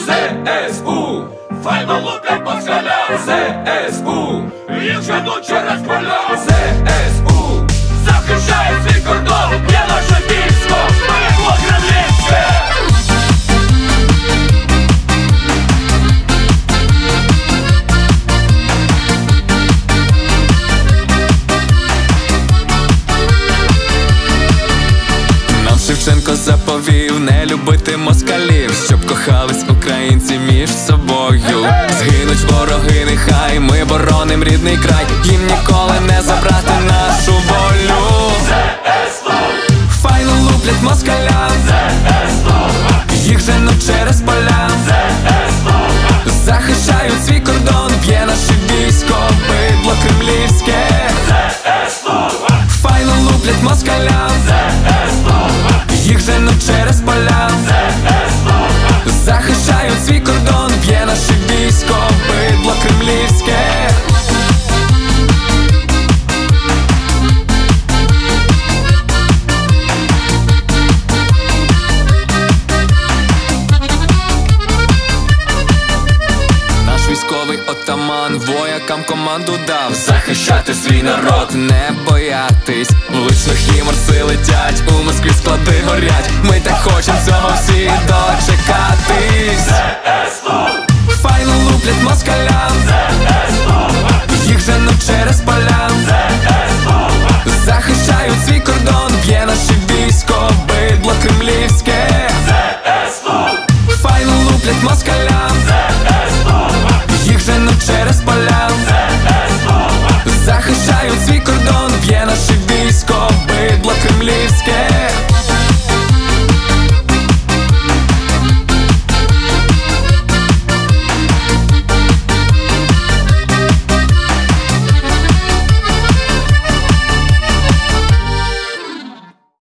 ЗСУ файно луплять москаля. ЗСУ їх женуть через поля. ЗСУ захищає свій кордон, є наше військо, перекло кремлівське. Шевченко заповів не любити москалів, щоб кохались українці між собою. Згинуть вороги, нехай ми бороним рідний край, їм ніколи не забрати нашу волю. Файно луплять москалям, їх женуть через поля. Захищають свій кордон, б'є наше військо, бидло кремлівське. Файно луплять москалям, їх женуть через поля. Захищають свій кордон, б'є наше військо, бидло кремлівське. Наш військовий отаман воякам команду дав захищати свій народ, не боятись. Влучно хімарси летять, у Москві склади горять. Ми так хочем цього всі дочекатись. Файно луплять москалям, їх женуть через поля. Захищають свій кордон, б'є наше військо, бидло кремлівське. Файно луплять москалям,